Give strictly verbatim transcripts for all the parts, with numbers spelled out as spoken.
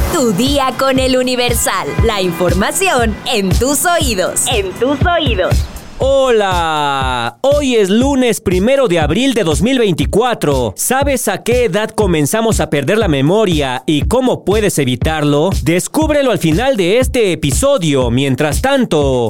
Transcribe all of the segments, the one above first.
Tu día con el Universal. La información en tus oídos. En tus oídos. Hola, hoy es lunes primero de abril de dos mil veinticuatro. ¿Sabes a qué edad comenzamos a perder la memoria y cómo puedes evitarlo? Descúbrelo al final de este episodio. Mientras tanto,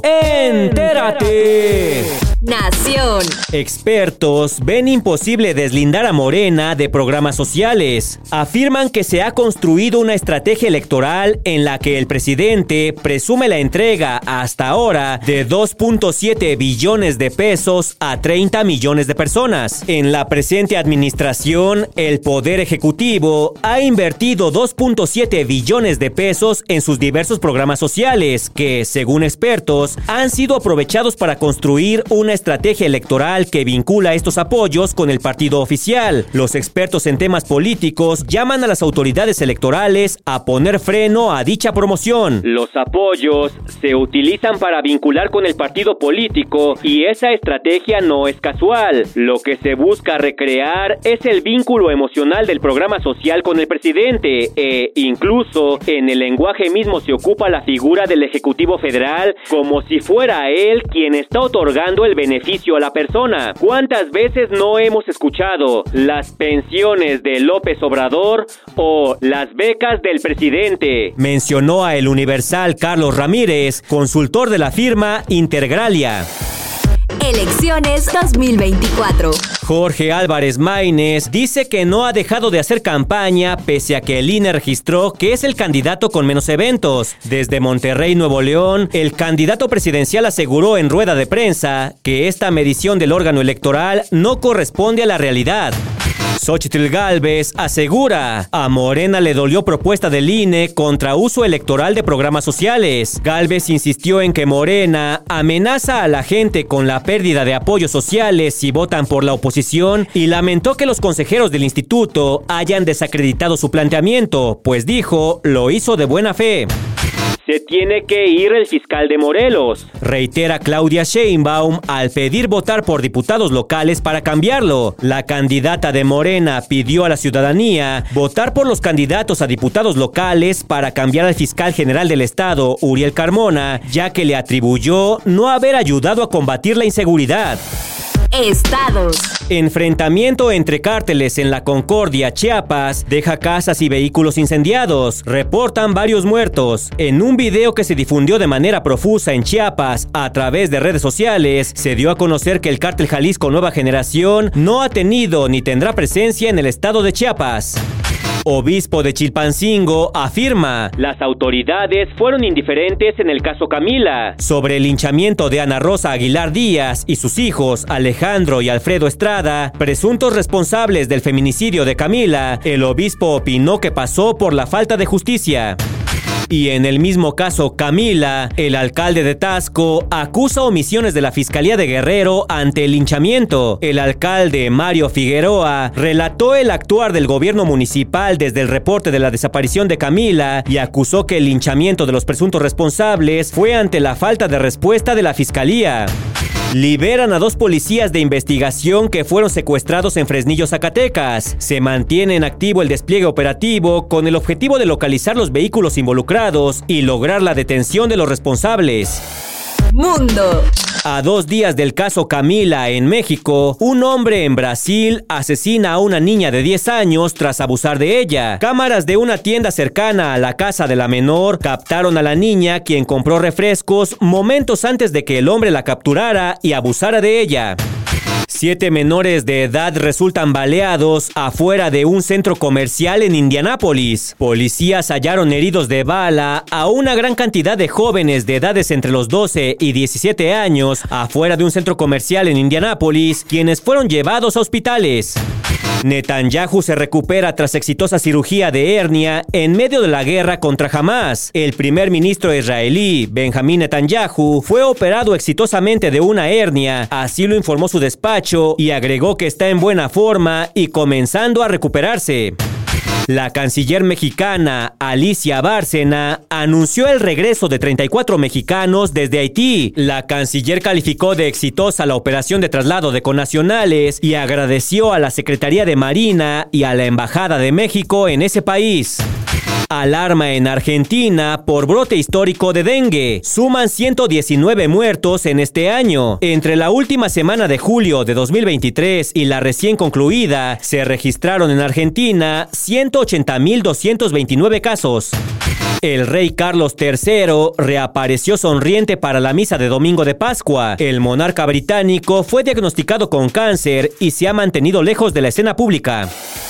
¡entérate! Nación. Expertos ven imposible deslindar a Morena de programas sociales. Afirman que se ha construido una estrategia electoral en la que el presidente presume la entrega hasta ahora de dos punto siete billones de pesos a treinta millones de personas. En la presente administración, el Poder Ejecutivo ha invertido dos punto siete billones de pesos en sus diversos programas sociales que, según expertos, han sido aprovechados para construir una estrategia electoral que vincula estos apoyos con el partido oficial. Los expertos en temas políticos llaman a las autoridades electorales a poner freno a dicha promoción. Los apoyos se utilizan para vincular con el partido político y esa estrategia no es casual. Lo que se busca recrear es el vínculo emocional del programa social con el presidente e incluso en el lenguaje mismo se ocupa la figura del Ejecutivo Federal como si fuera él quien está otorgando el beneficio a la persona. ¿Cuántas veces no hemos escuchado las pensiones de López Obrador o las becas del presidente? Mencionó a El Universal Carlos Ramírez, consultor de la firma Intergralia. Elecciones dos mil veinticuatro. Jorge Álvarez Maínez dice que no ha dejado de hacer campaña pese a que el I N E registró que es el candidato con menos eventos. Desde Monterrey, Nuevo León, el candidato presidencial aseguró en rueda de prensa que esta medición del órgano electoral no corresponde a la realidad. Xóchitl Gálvez asegura, a Morena le dolió propuesta del I N E contra uso electoral de programas sociales. Gálvez insistió en que Morena amenaza a la gente con la pérdida de apoyos sociales si votan por la oposición y lamentó que los consejeros del instituto hayan desacreditado su planteamiento, pues dijo, lo hizo de buena fe. Se tiene que ir el fiscal de Morelos, reitera Claudia Sheinbaum al pedir votar por diputados locales para cambiarlo. La candidata de Morena pidió a la ciudadanía votar por los candidatos a diputados locales para cambiar al fiscal general del estado, Uriel Carmona, ya que le atribuyó no haber ayudado a combatir la inseguridad. Estados. Enfrentamiento entre cárteles en la Concordia, Chiapas, deja casas y vehículos incendiados. Reportan varios muertos. En un video que se difundió de manera profusa en Chiapas a través de redes sociales, se dio a conocer que el cártel Jalisco Nueva Generación no ha tenido ni tendrá presencia en el estado de Chiapas. Obispo de Chilpancingo afirma, las autoridades fueron indiferentes en el caso Camila. Sobre el linchamiento de Ana Rosa Aguilar Díaz y sus hijos Alejandro y Alfredo Estrada, presuntos responsables del feminicidio de Camila, el obispo opinó que pasó por la falta de justicia. Y en el mismo caso Camila, el alcalde de Taxco acusa omisiones de la Fiscalía de Guerrero ante el linchamiento. El alcalde Mario Figueroa relató el actuar del gobierno municipal desde el reporte de la desaparición de Camila y acusó que el linchamiento de los presuntos responsables fue ante la falta de respuesta de la Fiscalía. Liberan a dos policías de investigación que fueron secuestrados en Fresnillo, Zacatecas. Se mantiene en activo el despliegue operativo con el objetivo de localizar los vehículos involucrados y lograr la detención de los responsables. Mundo. A dos días del caso Camila en México, un hombre en Brasil asesina a una niña de diez años tras abusar de ella. Cámaras de una tienda cercana a la casa de la menor captaron a la niña, quien compró refrescos momentos antes de que el hombre la capturara y abusara de ella. Siete menores de edad resultan baleados afuera de un centro comercial en Indianápolis. Policías hallaron heridos de bala a una gran cantidad de jóvenes de edades entre los doce y diecisiete años afuera de un centro comercial en Indianápolis, quienes fueron llevados a hospitales. Netanyahu se recupera tras exitosa cirugía de hernia en medio de la guerra contra Hamás. El primer ministro israelí, Benjamín Netanyahu, fue operado exitosamente de una hernia, así lo informó su despacho, y agregó que está en buena forma y comenzando a recuperarse. La canciller mexicana Alicia Bárcena anunció el regreso de treinta y cuatro mexicanos desde Haití. La canciller calificó de exitosa la operación de traslado de connacionales y agradeció a la Secretaría de Marina y a la Embajada de México en ese país. Alarma en Argentina por brote histórico de dengue. Suman ciento diecinueve muertos en este año. Entre la última semana de julio de dos mil veintitrés y la recién concluida, se registraron en Argentina ciento ochenta mil doscientos veintinueve casos. El rey Carlos tercero reapareció sonriente para la misa de Domingo de Pascua. El monarca británico fue diagnosticado con cáncer y se ha mantenido lejos de la escena pública.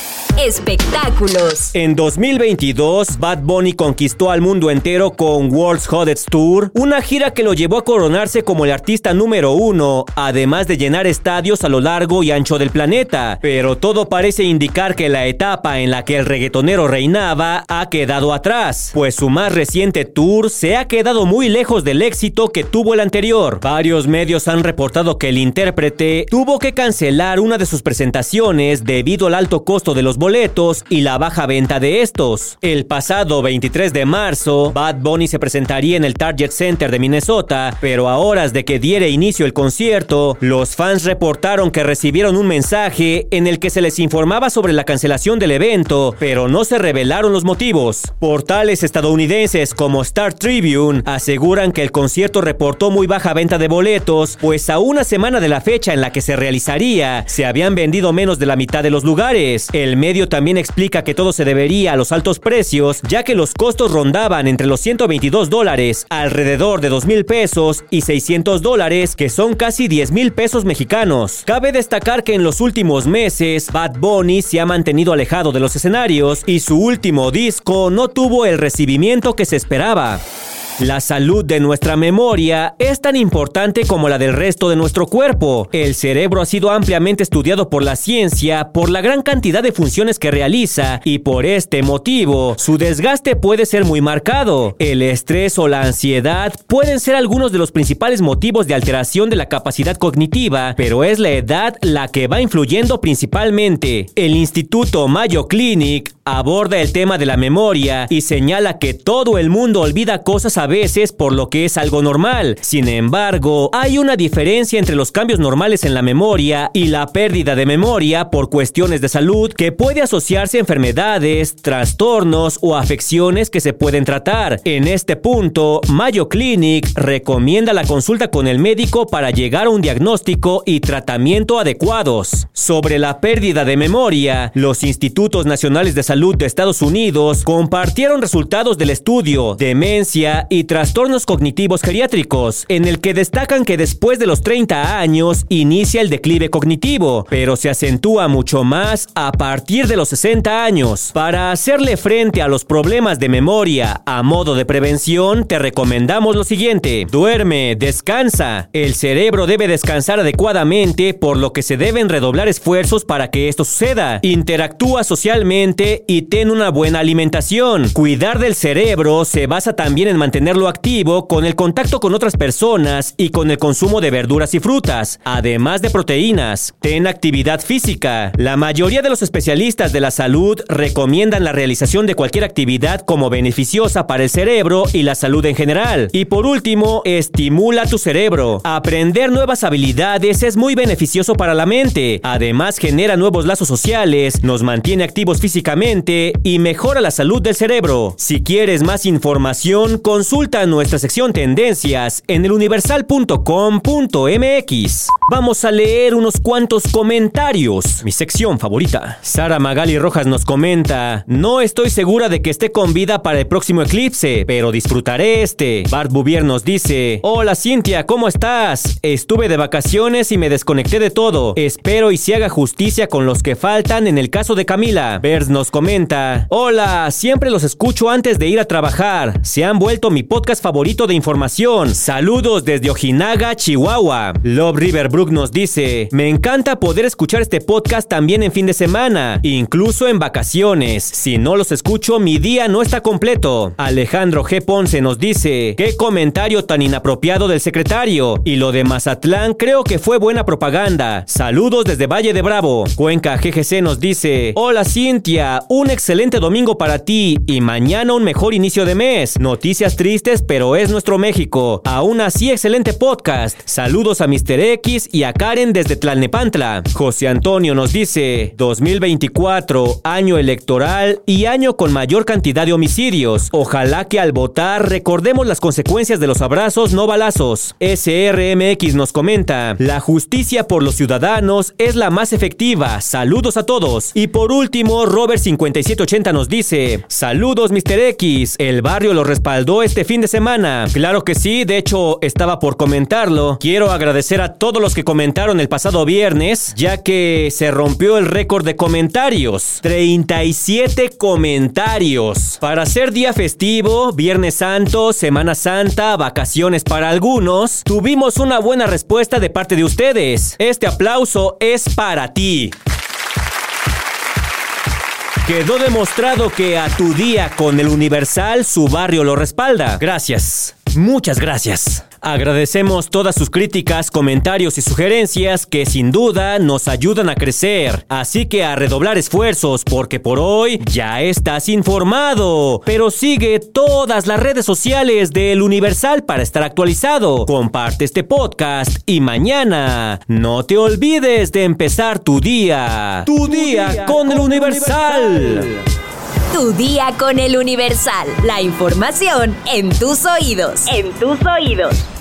Espectáculos. En dos mil veintidós, Bad Bunny conquistó al mundo entero con World's Hottest Tour, una gira que lo llevó a coronarse como el artista número uno, además de llenar estadios a lo largo y ancho del planeta. Pero todo parece indicar que la etapa en la que el reggaetonero reinaba ha quedado atrás, pues su más reciente tour se ha quedado muy lejos del éxito que tuvo el anterior. Varios medios han reportado que el intérprete tuvo que cancelar una de sus presentaciones debido al alto costo de los boletos boletos y la baja venta de estos. El pasado veintitrés de marzo, Bad Bunny se presentaría en el Target Center de Minnesota, pero a horas de que diera inicio el concierto, los fans reportaron que recibieron un mensaje en el que se les informaba sobre la cancelación del evento, pero no se revelaron los motivos. Portales estadounidenses como Star Tribune aseguran que el concierto reportó muy baja venta de boletos, pues a una semana de la fecha en la que se realizaría, se habían vendido menos de la mitad de los lugares. El medio también explica que todo se debería a los altos precios, ya que los costos rondaban entre los ciento veintidós dólares, alrededor de dos mil pesos, y seiscientos dólares, que son casi diez mil pesos mexicanos. Cabe destacar que en los últimos meses, Bad Bunny se ha mantenido alejado de los escenarios y su último disco no tuvo el recibimiento que se esperaba. La salud de nuestra memoria es tan importante como la del resto de nuestro cuerpo. El cerebro ha sido ampliamente estudiado por la ciencia por la gran cantidad de funciones que realiza y por este motivo, su desgaste puede ser muy marcado. El estrés o la ansiedad pueden ser algunos de los principales motivos de alteración de la capacidad cognitiva, pero es la edad la que va influyendo principalmente. El Instituto Mayo Clinic aborda el tema de la memoria y señala que todo el mundo olvida cosas a veces por lo que es algo normal. Sin embargo, hay una diferencia entre los cambios normales en la memoria y la pérdida de memoria por cuestiones de salud que puede asociarse a enfermedades, trastornos o afecciones que se pueden tratar. En este punto, Mayo Clinic recomienda la consulta con el médico para llegar a un diagnóstico y tratamiento adecuados. Sobre la pérdida de memoria, los Institutos Nacionales de Salud de Estados Unidos compartieron resultados del estudio Demencia y Trastornos Cognitivos Geriátricos, en el que destacan que después de los treinta años inicia el declive cognitivo, pero se acentúa mucho más a partir de los sesenta años. Para hacerle frente a los problemas de memoria a modo de prevención, te recomendamos lo siguiente: duerme, descansa. El cerebro debe descansar adecuadamente, por lo que se deben redoblar esfuerzos para que esto suceda. Interactúa socialmente y ten una buena alimentación. Cuidar del cerebro se basa también en mantenerlo activo con el contacto con otras personas y con el consumo de verduras y frutas, además de proteínas. Ten actividad física. La mayoría de los especialistas de la salud recomiendan la realización de cualquier actividad como beneficiosa para el cerebro y la salud en general. Y por último, estimula tu cerebro. Aprender nuevas habilidades es muy beneficioso para la mente. Además, genera nuevos lazos sociales, nos mantiene activos físicamente y mejora la salud del cerebro. Si quieres más información, consulta nuestra sección Tendencias en el universal punto com punto m x. Vamos a leer unos cuantos comentarios. Mi sección favorita. Sara Magali Rojas nos comenta: no estoy segura de que esté con vida para el próximo eclipse, pero disfrutaré este. Bart Bouvier nos dice: hola Cintia, ¿cómo estás? Estuve de vacaciones y me desconecté de todo. Espero y se haga justicia con los que faltan en el caso de Camila. Bers nos comenta: hola, siempre los escucho antes de ir a trabajar. Se han vuelto mi podcast favorito de información. Saludos desde Ojinaga, Chihuahua. Love River Brook nos dice: me encanta poder escuchar este podcast también en fin de semana, incluso en vacaciones. Si no los escucho, mi día no está completo. Alejandro G. Ponce nos dice: qué comentario tan inapropiado del secretario. Y lo de Mazatlán creo que fue buena propaganda. Saludos desde Valle de Bravo. Cuenca G G C nos dice: hola Cintia, un excelente domingo para ti y mañana un mejor inicio de mes. Noticias tristes tristes, pero es nuestro México. Aún así, excelente podcast. Saludos a mister X y a Karen desde Tlalnepantla. José Antonio nos dice, dos mil veinticuatro, año electoral y año con mayor cantidad de homicidios. Ojalá que al votar recordemos las consecuencias de los abrazos, no balazos. S R M X nos comenta, la justicia por los ciudadanos es la más efectiva. Saludos a todos. Y por último, Robert cincuenta y siete ochenta nos dice, saludos mister X, el barrio lo respaldó este fin de semana. Claro que sí, de hecho estaba por comentarlo. Quiero agradecer a todos los que comentaron el pasado viernes, ya que se rompió el récord de comentarios. treinta y siete comentarios. Para ser día festivo, Viernes Santo, Semana Santa, vacaciones para algunos, tuvimos una buena respuesta de parte de ustedes. Este aplauso es para ti. Quedó demostrado que a tu día con el Universal, su barrio lo respalda. Gracias. Muchas gracias. Agradecemos todas sus críticas, comentarios y sugerencias que sin duda nos ayudan a crecer. Así que a redoblar esfuerzos porque por hoy ya estás informado. Pero sigue todas las redes sociales del Universal para estar actualizado. Comparte este podcast y mañana no te olvides de empezar tu día. Tu, tu día, día con, con el Universal. Universal. Tu día con el Universal. La información en tus oídos. En tus oídos.